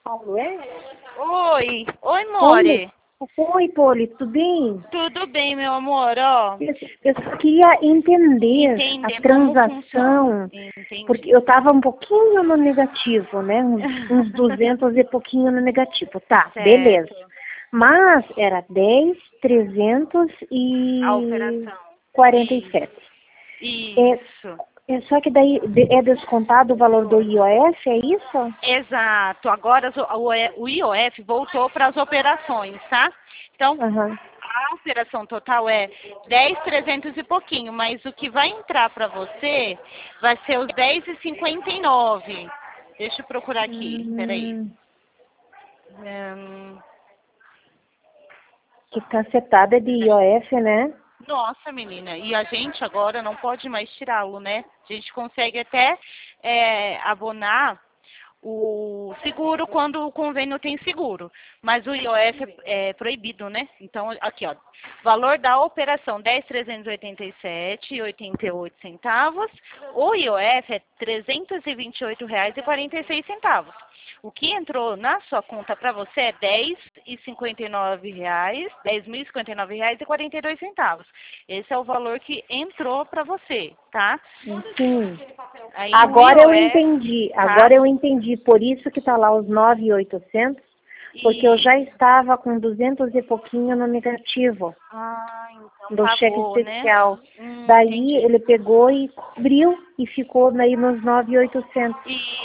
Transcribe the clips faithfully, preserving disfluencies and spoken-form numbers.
Paulo, é? Oi, oi, More. Oi, Poli, tudo bem? Tudo bem, meu amor, ó. Eu, eu só queria entender Entender a como transação, funciona. Entendi. porque eu estava um pouquinho no negativo, né? Uns, uns duzentos e pouquinho no negativo. Tá, Certo. beleza. Mas era dez, trezentos e A operação. quarenta e sete. Isso. É, é só que daí de- é descontado o valor do I O F, é isso? Exato. Agora o o I O F voltou para as operações, tá? Então, Aham. a operação total é dez, trezentos e pouquinho, mas o que vai entrar para você vai ser os dez e cinquenta e nove. Deixa eu procurar aqui, peraí. Hum, Hum, que cacetada de I O F, né? Nossa, menina, e a gente agora não pode mais tirá-lo, né? A gente consegue até é, abonar o seguro quando o convênio tem seguro, mas o I O F é, é proibido, né? Então, aqui, ó, valor da operação dez mil trezentos e oitenta e sete reais e oitenta e oito centavos, o I O F é trezentos e vinte e oito reais e quarenta e seis centavos. O que entrou na sua conta para você é dez e cinquenta e nove reais, dez mil e cinquenta e nove reais e quarenta e dois centavos. Esse é o valor que entrou para você, tá? Sim. Aí Agora o eu I O F, entendi, tá? agora eu entendi, por isso que tá lá os nove mil e oitocentos, porque eu E já estava com duzentos e pouquinho no negativo ah, então do cheque pagou, né? especial. Hum, Daí entendi. ele pegou e cobriu e ficou daí nos nove mil e oitocentos.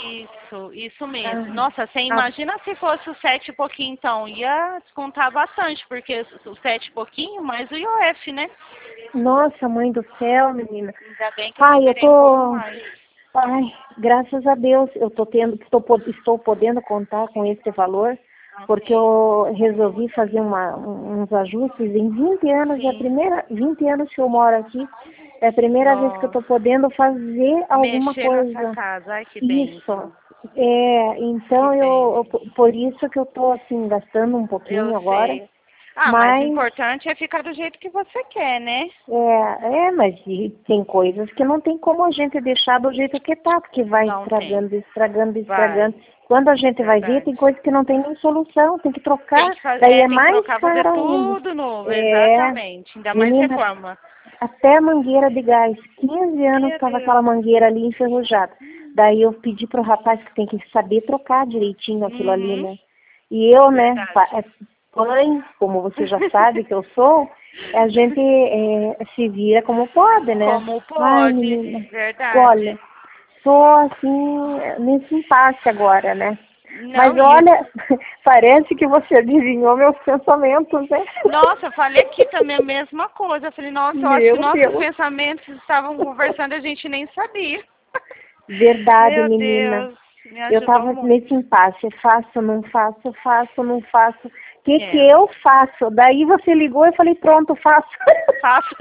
Isso, isso mesmo. Ah, Nossa, você ah, imagina se fosse o sete e pouquinho, então, ia descontar bastante, porque o sete e pouquinho mais o I O F, né? nossa, mãe do céu, menina. Ainda bem que eu Ai, eu liberei um pouco tô. mais. Ai, graças a Deus, eu tô tendo, estou, po- estou podendo contar com esse valor, porque Ok. eu resolvi fazer uma, um- uns ajustes em vinte anos, é a Sim. primeira, vinte anos que eu moro aqui, é a primeira vez que eu Nossa. estou podendo fazer alguma Mexer na sua coisa. casa. Ai, que Isso. bênção. É, Que então eu, eu- bênção. por isso que eu estou assim, gastando um Eu pouquinho agora, sei. Ah, mas o mas importante é ficar do jeito que você quer, né? é, é, mas e tem coisas que não tem como a gente deixar do jeito que tá, porque vai Não tem. estragando, estragando, Vai. estragando. Quando a gente vai ver, Verdade. tem coisas que não tem nem solução, tem que Tem trocar, que fazer, daí é, é tem que mais trocar, fazer caro ainda. tudo novo, É, exatamente. Ainda mais menina, reforma. até mangueira de gás, quinze anos Meu estava Deus. aquela mangueira ali enferrujada. Daí eu pedi pro rapaz que tem que saber trocar direitinho aquilo ali, Uhum. né? E eu, né, Verdade. pa- é, mãe, como você já sabe que eu sou, a gente é, se vira como pode, né? Como Ai, pode, menina, olha, verdade. tô assim, nesse impasse agora, né? Mas Não, e o... olha, parece que você adivinhou meus pensamentos, né? Nossa, eu falei aqui também a mesma coisa. Eu falei, nossa, eu acho que Meu nossos Deus. pensamentos estavam conversando e a gente nem sabia. Verdade, Meu menina. Deus, me Eu ajudou estava muito. nesse impasse, faço, não faço, faço, não faço. O que que É, eu faço? Daí você ligou e eu falei, pronto, faço. faço.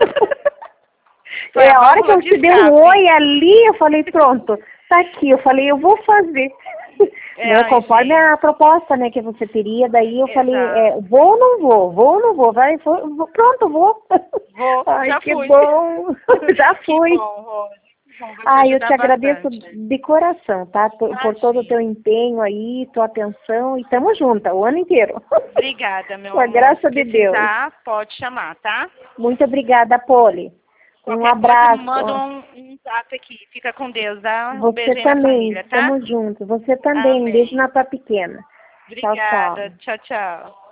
Foi É a a hora que válvula eu de te dei um escape. oi ali, eu falei, pronto, tá aqui. Eu falei, eu vou fazer. É, Né, ai, conforme gente. a proposta, né, que você teria, daí eu falei, Exato. é, vou ou não vou? Vou ou não vou? Vai, vou, vou- pronto, vou. Vou, Ai, já que fui. bom. Já Que fui. bom, Rose. Que bom, vai te Ah, eu te ajudar agradeço bastante. de coração, tá? Por, por todo o teu Imagina. empenho aí, tua atenção, e tamo junta o ano inteiro. Obrigada, meu Com a amor. Se graça de Deus. precisar, pode chamar, tá? Muito obrigada, Poli. Um Qualquer coisa, abraço. manda um, um zap aqui. Fica com Deus. Dá um Você beijinho na também, família, tá? tamo junto. Você também, um beijo Amém. na tua pequena. Tchau, tchau. Obrigada. Tchau, tchau.